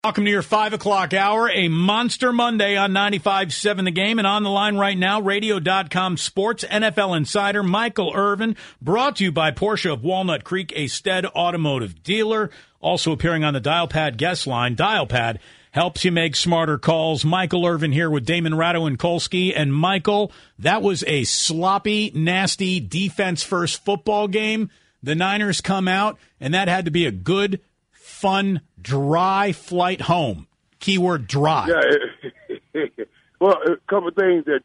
Welcome to your 5 o'clock hour, a Monster Monday on 95.7 The Game. And on the line right now, Radio.com Sports NFL Insider Michael Irvin, brought to you by Porsche of Walnut Creek, a Stead automotive dealer. Also appearing on the Dialpad guest line. Dialpad helps you make smarter calls. Michael Irvin here with Damon Ratto and Kolsky. And Michael, that was a sloppy, nasty, defense-first football game. The Niners come out, and that had to be a good, fun, dry flight home. Keyword dry. Yeah. Well, a couple of things that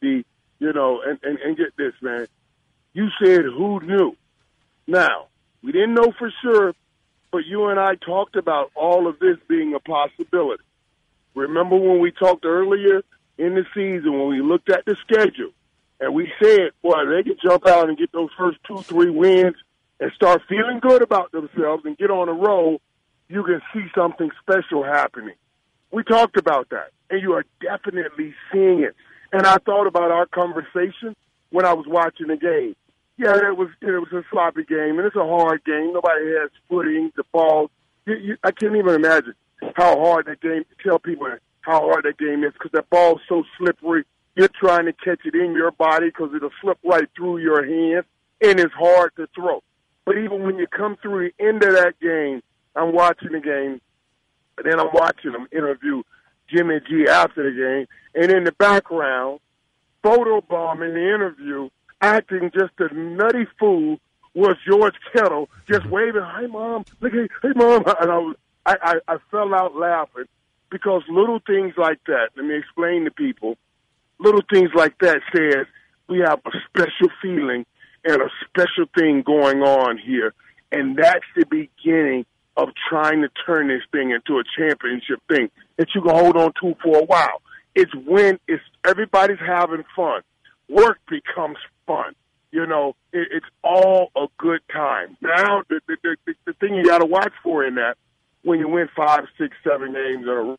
and get this, man. You said who knew. Now, we didn't know for sure, but you and I talked about all of this being a possibility. Remember when we talked earlier in the season when we looked at the schedule and we said, boy, they could jump out and get those first 2-3 wins and start feeling good about themselves and get on a roll, you can see something special happening. We talked about that, and you are definitely seeing it. And I thought about our conversation when I was watching the game. Yeah, it was a sloppy game, and it's a hard game. Nobody has footing, the ball. I can't even imagine how hard that game, tell people how hard that game is because that ball's so slippery. You're trying to catch it in your body because it'll slip right through your hands, and it's hard to throw. But even when you come through the end of that game, I'm watching the game, and then I'm watching them interview Jimmy G after the game, and in the background, photobombing the interview, acting just a nutty fool, was George Kittle just waving, "Hey, Mom, look at, hey, Mom," and I fell out laughing because little things like that. Let me explain to people. Little things like that says we have a special feeling and a special thing going on here, and that's the beginning of trying to turn this thing into a championship thing that you can hold on to for a while. It's when everybody's having fun. Work becomes fun. It's all a good time. Now, the thing you got to watch for in that, when you win 5, 6, 7 games in a row.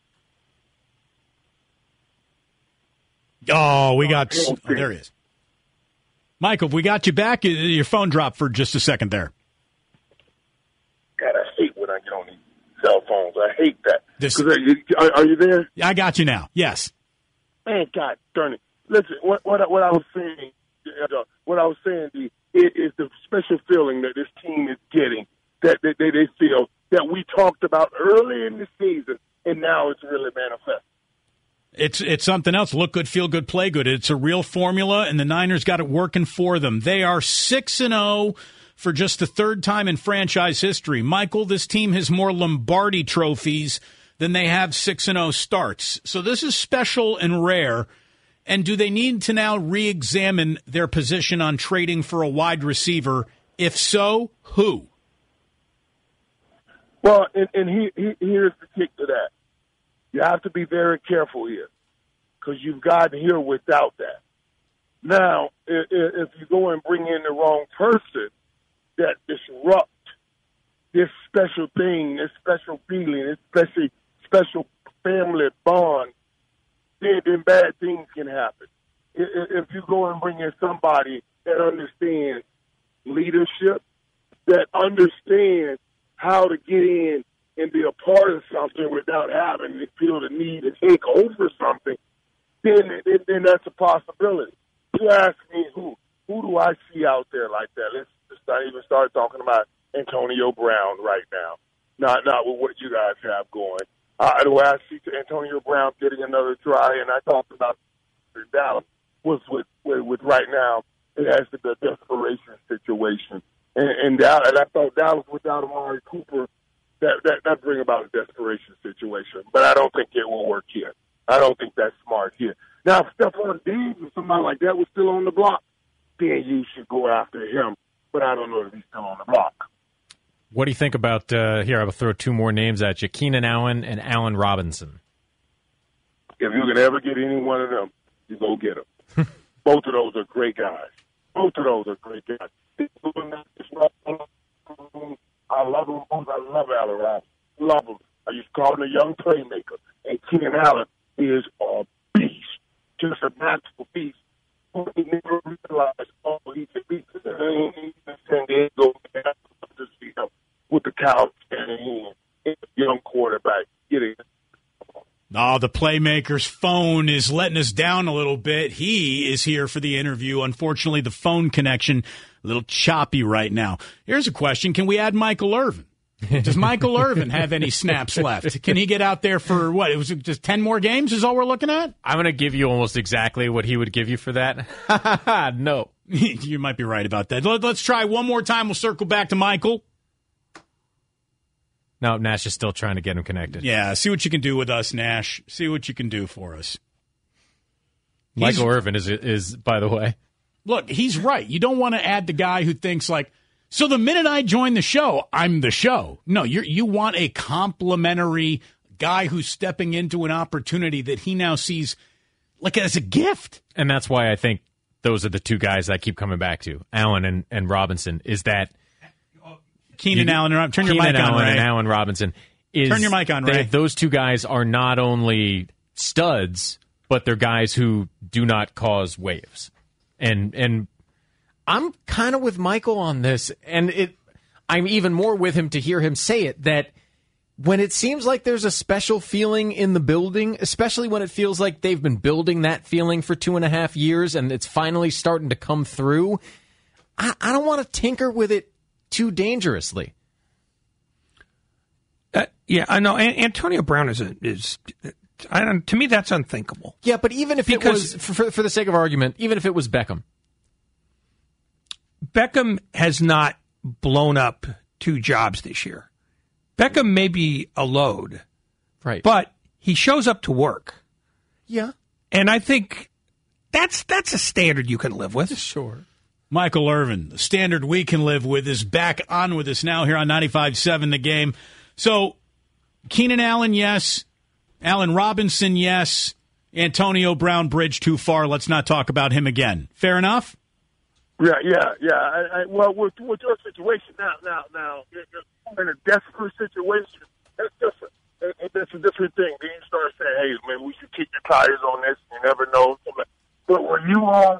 There he is. Michael, we got you back. Your phone dropped for just a second there. God, I hate when I get on these cell phones. I hate that. Are you there? I got you now. Yes. Man, God darn it. Listen, what I was saying, D, it is the special feeling that this team is getting, that they feel, that we talked about early in the season, and now it's really manifest. It's something else. Look good, feel good, play good. It's a real formula, and the Niners got it working for them. They are 6-0 for just the third time in franchise history. Michael, this team has more Lombardi trophies than they have 6-0 starts. So this is special and rare. And do they need to now re-examine their position on trading for a wide receiver? If so, who? Well, and here's the kick to that. You have to be very careful here because you've gotten here without that. Now, if you go and bring in the wrong person that disrupt this special thing, this special feeling, this special family bond, then bad things can happen. If you go and bring in somebody that understands leadership, that understands how to get in and be a part of something without having to feel the need to take over something, then that's a possibility. You ask me who do I see out there like that? Let's not even start talking about Antonio Brown right now. Not with what you guys have going. The way I see Antonio Brown getting another try, and I talked about Dallas, was with right now, it has to be a desperation situation. And I thought Dallas without Amari Cooper, that bring about a desperation situation. But I don't think it will work here. I don't think that's smart here. Now, if Stephon Diggs or somebody like that was still on the block, then you should go after him. But I don't know if he's still on the block. What do you think about, here, I will throw two more names at you, Keenan Allen and Allen Robinson. If you can ever get any one of them, you go get them. Both of those are great guys. I love them both. I love Allen Robinson. Love him. I used to call him a young playmaker. And Keenan Allen is a beast. Just a natural beast. He never realized, he's a beast. San Diego, to see him with the Cowboys standing in. A young quarterback getting Oh, the Playmaker's phone is letting us down a little bit. He is here for the interview. Unfortunately, the phone connection a little choppy right now. Here's a question. Can we add Michael Irvin? Does Michael Irvin have any snaps left? Can he get out there for what? It was just 10 more games is all we're looking at? I'm going to give you almost exactly what he would give you for that. No. You might be right about that. Let's try one more time. We'll circle back to Michael. No, Nash is still trying to get him connected. Yeah, see what you can do with us, Nash. See what you can do for us. Michael Irvin is, by the way. Look, he's right. You don't want to add the guy who thinks like, so the minute I join the show, I'm the show. No, you want a complimentary guy who's stepping into an opportunity that he now sees like as a gift. And that's why I think those are the two guys I keep coming back to, Allen and Robinson, is that Keenan Allen, turn your mic on, Ray. And Allen Robinson. Turn your mic on, Ray. Those two guys are not only studs, but they're guys who do not cause waves. And I'm kind of with Michael on this, and I'm even more with him to hear him say it, that when it seems like there's a special feeling in the building, especially when it feels like they've been building that feeling for 2.5 years and it's finally starting to come through, I don't want to tinker with it too dangerously. Yeah, I know. Antonio Brown is to me, that's unthinkable. Yeah, but even if it was, for the sake of argument, even if it was Beckham has not blown up 2 jobs this year. Beckham may be a load, right? But he shows up to work. Yeah, and I think that's a standard you can live with. Sure. Michael Irvin, the standard we can live with, is back on with us now here on 95.7 The Game. So, Keenan Allen, yes. Allen Robinson, yes. Antonio Brown, bridge too far. Let's not talk about him again. Fair enough? Yeah. Well, with your situation now, you're in a desperate situation. That's different. That's a different thing. Then you start saying, "Hey, man, we should kick the tires on this." You never know. But when you are,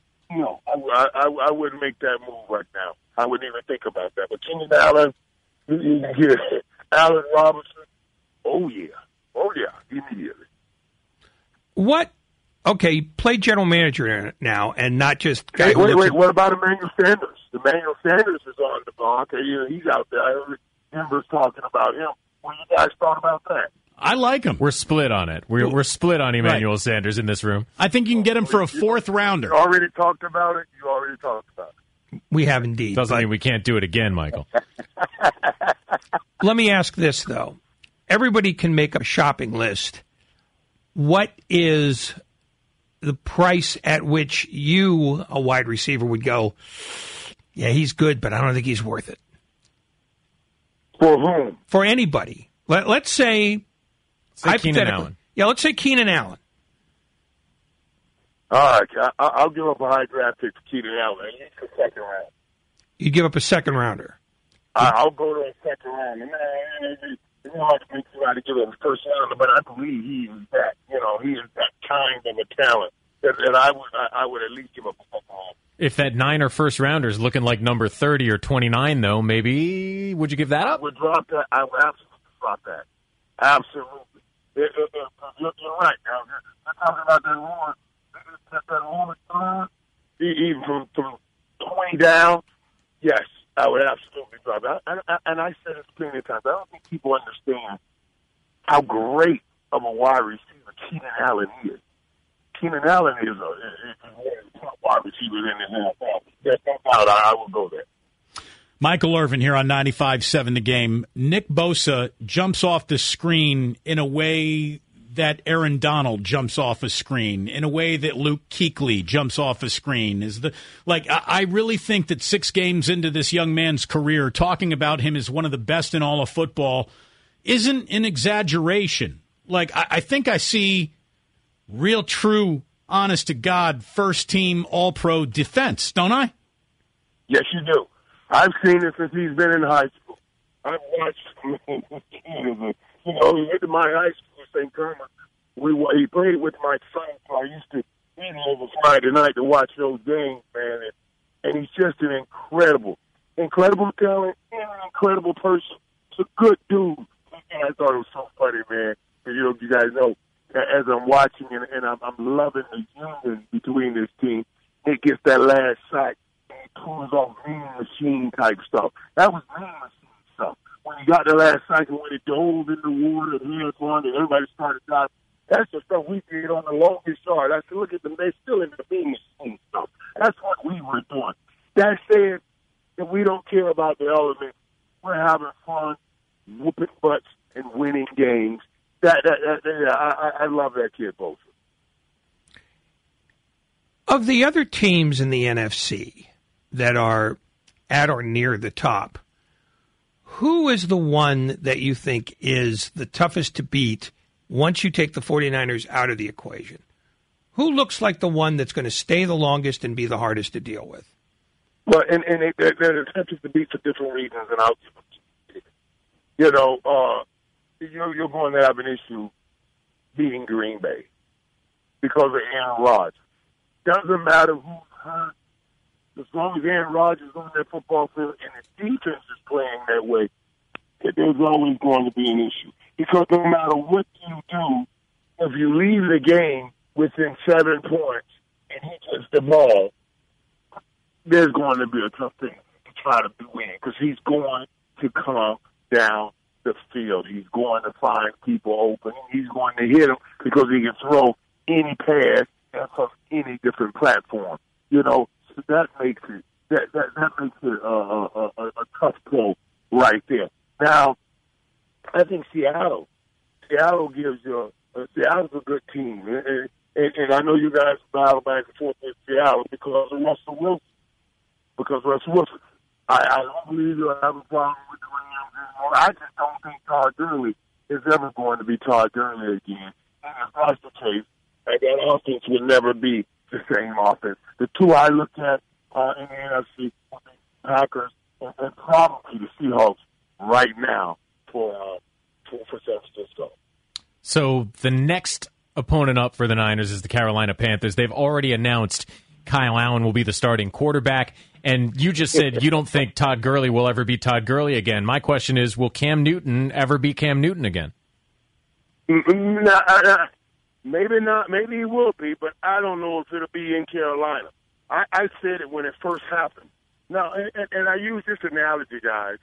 I wouldn't make that move right now. I wouldn't even think about that. But Keenan Allen, Allen Robinson, oh yeah, immediately. What? Okay, play general manager now, and not just. Hey, wait. What about Emmanuel Sanders? Emmanuel Sanders is on the block. He's out there. I heard Denver's talking about him. What do you guys thought about that? I like him. We're split on it. We're split on Emmanuel Sanders in this room. I think you can get him for a 4th rounder. You already talked about it. We have indeed. Doesn't mean we can't do it again, Michael. Let me ask this, though. Everybody can make a shopping list. What is the price at which you, a wide receiver, would go, yeah, he's good, but I don't think he's worth it? For whom? For anybody. Let's say Keenan Allen. Yeah, let's say Keenan Allen. All right, I'll give up a high draft pick for Keenan Allen. He's a 2nd round. You give up a 2nd rounder. I'll go to a 2nd round. It's hard to make somebody give him a 1st rounder, but I believe he is that. He is that kind of a talent that I would at least give up a 2nd round. If that 9 or 1st rounder is looking like number 30 or 29, though, maybe would you give that up? I would drop that. I would absolutely drop that. Absolutely. You're right. Now, you're talking about that rumor, even from 20 down. Yes, I would absolutely drop it. And I said it plenty of times. I don't think people understand how great of a wide receiver Keenan Allen is. Keenan Allen is one of the top wide receivers in the NFL. There's no doubt I will go there. Michael Irvin here on 95.7 The Game. Nick Bosa jumps off the screen in a way that Aaron Donald jumps off a screen, in a way that Luke Kuechly jumps off a screen. I really think that 6 games into this young man's career, talking about him as one of the best in all of football isn't an exaggeration. I think I see real, true, honest-to-God, first-team All-Pro defense, don't I? Yes, you do. I've seen it since he's been in high school. I've watched him. He went to my high school, St. Kermit. He played with my son, so I used to meet him over Friday night to watch those games, man. And he's just an incredible talent and an incredible person. He's a good dude. And I thought it was so funny, man. you guys know, as I'm watching and I'm loving the union between this team, it gets that last sack and he pulls off mean machine type stuff. That was mean machine stuff. When he got the last sack and when it dove in the water and hands on and everybody started diving, that's the stuff we did on the longest yard. I said, look at them, they're still in the mean machine stuff. That's what we were doing. That said, if we don't care about the elements, we're having fun, whooping butts, and winning games. I love that kid, Bosa. Of the other teams in the NFC that are at or near the top, who is the one that you think is the toughest to beat once you take the 49ers out of the equation? Who looks like the one that's going to stay the longest and be the hardest to deal with? Well, and they're toughest to beat for different reasons, and I'll give them to you. You know, you're going to have an issue beating Green Bay because of Aaron Rodgers. Doesn't matter who's hurt. As long as Aaron Rodgers is on that football field and the defense is playing that way, there's always going to be an issue. Because no matter what you do, if you leave the game within 7 points and he gets the ball, there's going to be a tough thing to try to win because he's going to come down the field. He's going to find people open. He's going to hit them because he can throw any pass from any different platform. You know, so that makes it a tough blow right there. Now, I think Seattle gives you Seattle's a good team, and I know you guys battle back and forth with Seattle because of Russell Wilson. I don't believe you'll have a problem with the Rams anymore. I just don't think Todd Gurley is ever going to be Todd Gurley again. And if that's the case, that offense will never be the same offense. The two I look at in the NFC are the Packers and probably the Seahawks right now for San Francisco. So the next opponent up for the Niners is the Carolina Panthers. They've already announced Kyle Allen will be the starting quarterback. And you just said you don't think Todd Gurley will ever be Todd Gurley again. My question is, will Cam Newton ever be Cam Newton again? Maybe not. Maybe he will be, but I don't know if it'll be in Carolina. I said it when it first happened. Now, and I use this analogy, guys.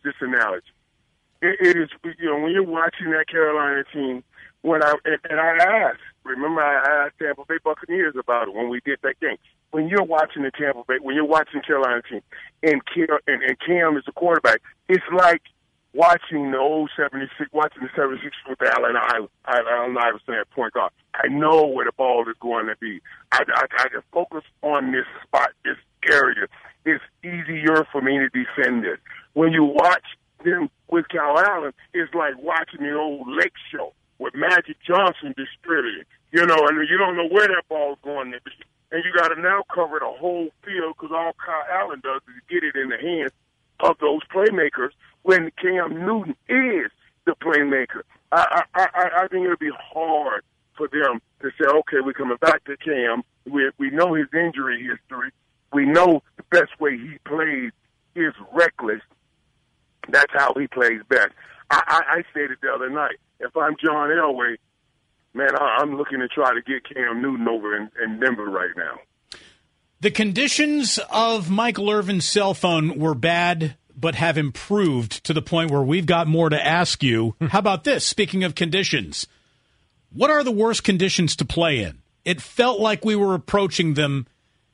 It is, when you're watching that Carolina team, I asked, remember I asked Tampa Bay Buccaneers about it when we did that game. When you're watching the Carolina team, and Cam is the quarterback, it's like watching the 76 with Allen Iverson at point guard. I know where the ball is going to be. I can focus on this spot, this area. It's easier for me to defend it. When you watch them with Kyle Allen, it's like watching the old Lake Show with Magic Johnson distributing. And you don't know where that ball is going to be. And you got to now cover the whole field because all Kyle Allen does is get it in the hands of those playmakers when Cam Newton is the playmaker. I think it'll be hard for them to say, okay, we're coming back to Cam. We know his injury history. We know the best way he plays is reckless. That's how he plays best. I said it the other night. If I'm John Elway, man, I'm looking to try to get Cam Newton over in Denver right now. The conditions of Michael Irvin's cell phone were bad, but have improved to the point where we've got more to ask you. How about this? Speaking of conditions, what are the worst conditions to play in? It felt like we were approaching them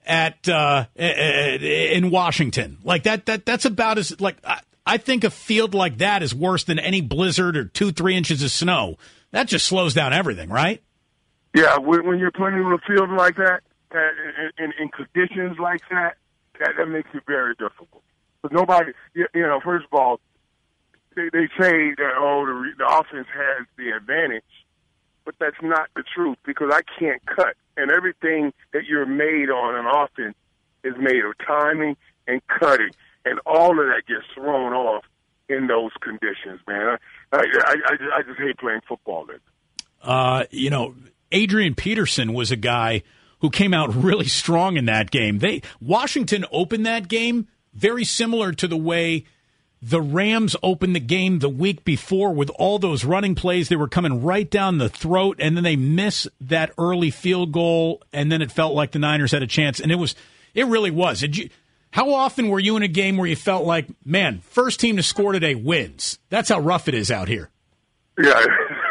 in Washington. Like that's about as like I think a field like that is worse than any blizzard or 2-3 inches of snow. That just slows down everything, right? Yeah, when you're playing on a field like that, in conditions like that makes it very difficult. But nobody, first of all, they say that the offense has the advantage, but that's not the truth because I can't cut, and everything that you're made on an offense is made of timing and cutting, and all of that gets thrown off in those conditions, man. I just hate playing football then. Adrian Peterson was a guy who came out really strong in that game. Washington opened that game very similar to the way the Rams opened the game the week before with all those running plays. They were coming right down the throat, and then they miss that early field goal, and then it felt like the Niners had a chance. And it really was. How often were you in a game where you felt like, man, first team to score today wins? That's how rough it is out here. Yeah.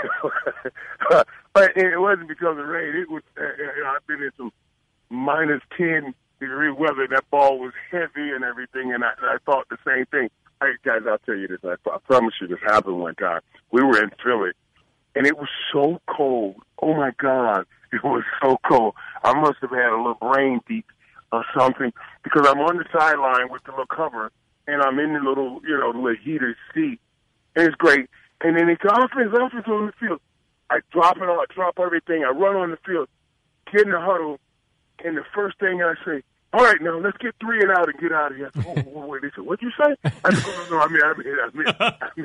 But it wasn't because of rain. It was, I've been in some minus 10 degree weather. That ball was heavy and everything, and I thought the same thing. Hey, guys, I'll tell you this. I promise you this happened one time. We were in Philly, and it was so cold. Oh, my God. It was so cold. I must have had a little brain beat or something because I'm on the sideline with the little cover, and I'm in the little, the little heater seat. And it's great. And then it's offense on the field. I drop everything. I run on the field, get in the huddle, and the first thing I say, all right, now let's get 3 and out and get out of here. Wait, they said, what'd you say? I said, no, I mean,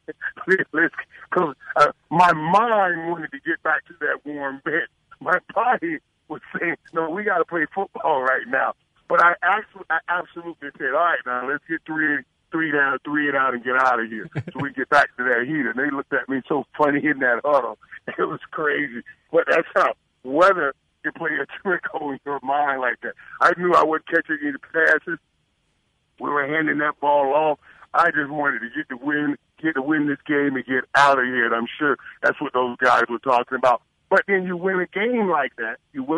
because my mind wanted to get back to that warm bed. My body was saying, no, we got to play football right now. But I absolutely said, all right, now let's get 3 and out and get out of here so we can get back to that heater. And they looked at me so funny in that huddle. It was crazy. But that's how weather can play a trick on your mind like that. I knew I wouldn't catch any passes. We were handing that ball off. I just wanted to get to win this game and get out of here. And I'm sure that's what those guys were talking about. But then you win a game like that.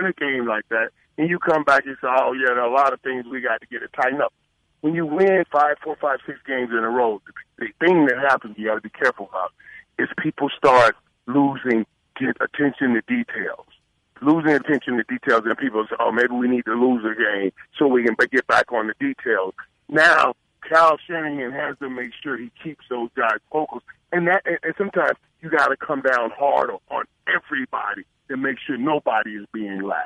And you come back and say, oh, yeah, there are a lot of things we got to get it tightened up. When you win 5, 4, 5, 6 games in a row, the thing that happens you got to be careful about is people start losing attention to details. And people say, oh, maybe we need to lose a game so we can get back on the details. Now, Kyle Shanahan has to make sure he keeps those guys focused. And sometimes you got to come down hard on everybody to make sure nobody is being lapped.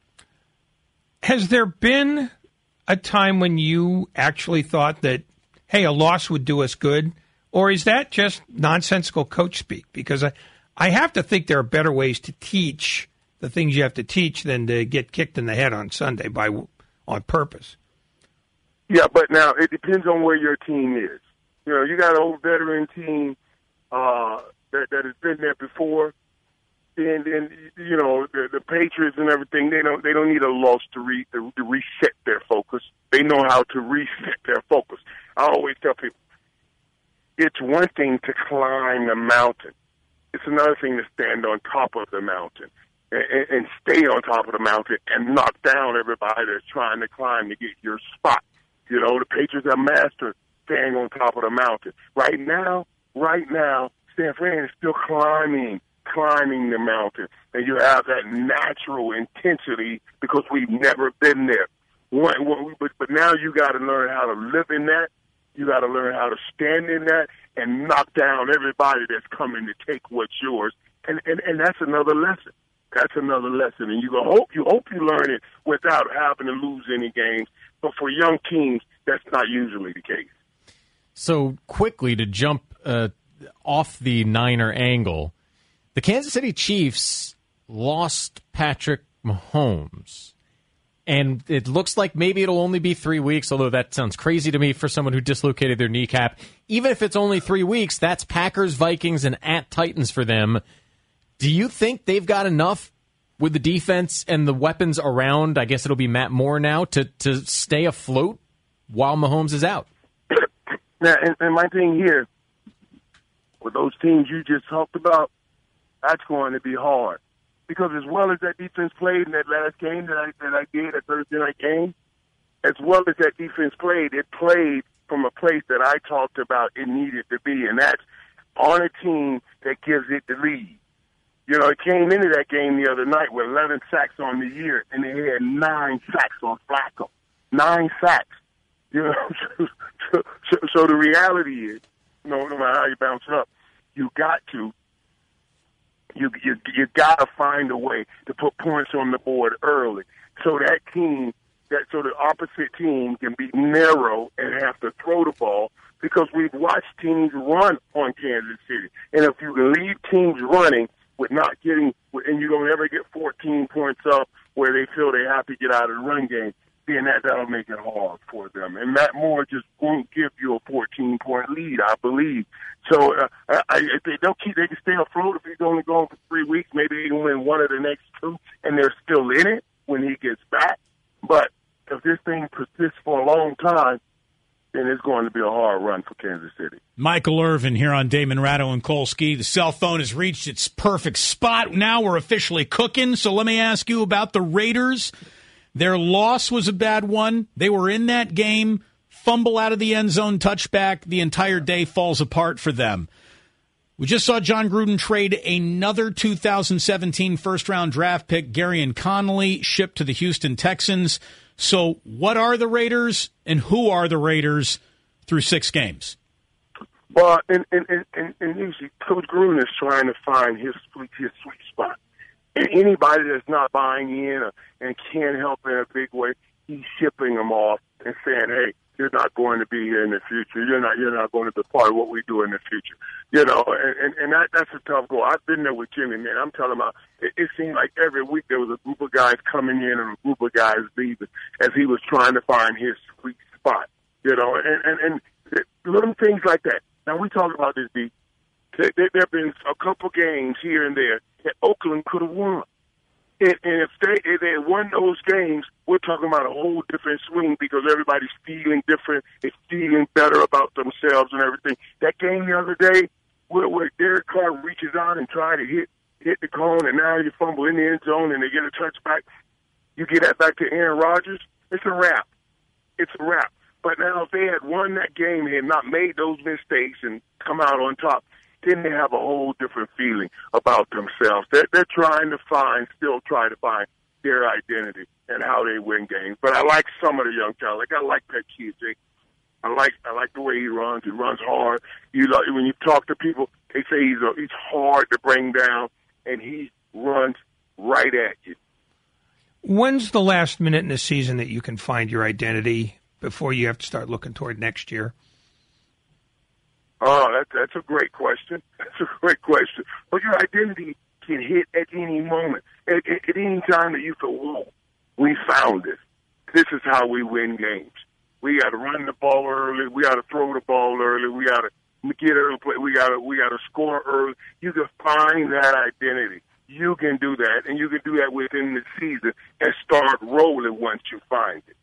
Has there been a time when you actually thought that, hey, a loss would do us good? Or is that just nonsensical coach speak? Because I have to think there are better ways to teach the things you have to teach than to get kicked in the head on Sunday on purpose. Yeah, but now it depends on where your team is. You got an old veteran team that has been there before, and the Patriots and everything. They don't need a loss to reset their focus. They know how to reset their focus. I always tell people, it's one thing to climb the mountain. It's another thing to stand on top of the mountain and stay on top of the mountain and knock down everybody that's trying to climb to get your spot. The Patriots are master staying on top of the mountain. Right now, San Fran is still climbing the mountain. And you have that natural intensity because we've never been there. But now you got to learn how to live in that. You got to learn how to stand in that and knock down everybody that's coming to take what's yours. And that's another lesson. And you hope you learn it without having to lose any games. But for young teams, that's not usually the case. So quickly to jump off the Niner angle, the Kansas City Chiefs lost Patrick Mahomes. And it looks like maybe it'll only be 3 weeks, although that sounds crazy to me for someone who dislocated their kneecap. Even if it's only 3 weeks, that's Packers, Vikings, and at Titans for them. Do you think they've got enough with the defense and the weapons around, I guess it'll be Matt Moore now, to stay afloat while Mahomes is out? Now, and my thing here, with those teams you just talked about, that's going to be hard. Because as well as that defense played in that last game that I did, a Thursday night game, as well as that defense played, it played from a place that I talked about it needed to be, and that's on a team that gives it the lead. It came into that game the other night with 11 sacks on the year, and they had 9 sacks on Flacco. 9 sacks. So the reality is, no matter how you bounce it up, you got to find a way to put points on the board early, so that so the opposite team can be narrow and have to throw the ball. Because we've watched teams run on Kansas City, and if you can leave teams running with not getting, and you don't ever get 14 points up where they feel they have to get out of the run game, then that'll make it hard for them. And Matt Moore just won't give you a 14-point lead, I believe. So if they can stay afloat if he's only going for 3 weeks. Maybe he can win one of the next two, and they're still in it when he gets back. But if this thing persists for a long time, then it's going to be a hard run for Kansas City. Michael Irvin here on Damon Ratto and Kolsky. The cell phone has reached its perfect spot. Now we're officially cooking. So let me ask you about the Raiders. Their loss was a bad one. They were in that game. Fumble out of the end zone, touchback. The entire day falls apart for them. We just saw John Gruden trade another 2017 first-round draft pick, Garyon Connolly, shipped to the Houston Texans. So what are the Raiders and who are the Raiders through 6 games? Well, and usually Coach Gruden is trying to find his sweet spot. And anybody that's not buying in and can't help in a big way, he's shipping them off and saying, hey, you're not going to be here in the future. You're not going to be part of what we do in the future. You know, and that's a tough goal. I've been there with Jimmy, man. I'm telling you, it seemed like every week there was a group of guys coming in and a group of guys leaving as he was trying to find his sweet spot. You know, and little things like that. Now, we talk about this, D. There have been a couple games here and there that Oakland could have won. And if they had won those games, we're talking about a whole different swing because everybody's feeling different. They're feeling better about themselves and everything. That game the other day where Derek Carr reaches out and tries to hit the cone, and now you fumble in the end zone and they get a touchback. You get that back to Aaron Rodgers, it's a wrap. It's a wrap. But now if they had won that game and had not made those mistakes and come out on top, then they have a whole different feeling about themselves. They're still trying to find their identity and how they win games. But I like some of the young talent. Like I like Pat Key. I like the way he runs. He runs hard. When you talk to people, they say he's hard to bring down, and he runs right at you. When's the last minute in the season that you can find your identity before you have to start looking toward next year? Oh, that's a great question. That's a great question. But your identity can hit at any moment, at any time that you feel, whoa, we found it. This is how we win games. We got to run the ball early. We got to throw the ball early. We got to get early play. We got to score early. You can find that identity. You can do that, and you can do that within the season and start rolling once you find it.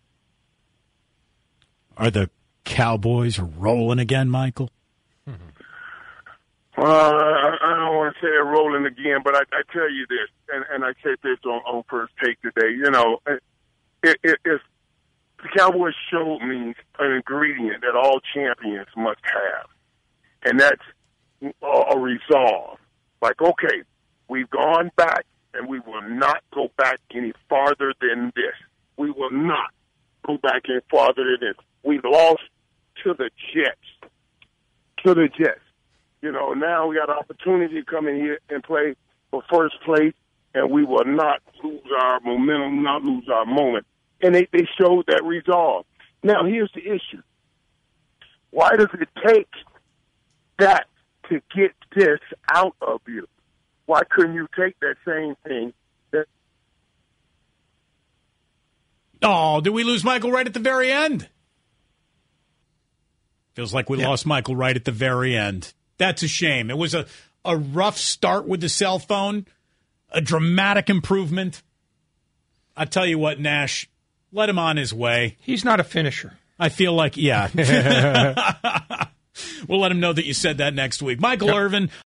Are the Cowboys rolling again, Michael? Well, I don't want to say they're rolling again, but I tell you this, and I said this on First Take today. You know, if the Cowboys showed me an ingredient that all champions must have, and that's a resolve. Like, okay, we've gone back, and we will not go back any farther than this. We will not go back any farther than this. We lost to the Jets. You know, now we got an opportunity to come in here and play for first place, and we will not lose our momentum, not lose our moment. And they showed that resolve. Now, here's the issue. Why does it take that to get this out of you? Why couldn't you take that same thing? Oh, did we lose Michael right at the very end? Feels like we lost Michael right at the very end. That's a shame. It was a rough start with the cell phone, a dramatic improvement. I tell you what, Nash, let him on his way. He's not a finisher. I feel like, yeah. We'll let him know that you said that next week. Michael Irvin.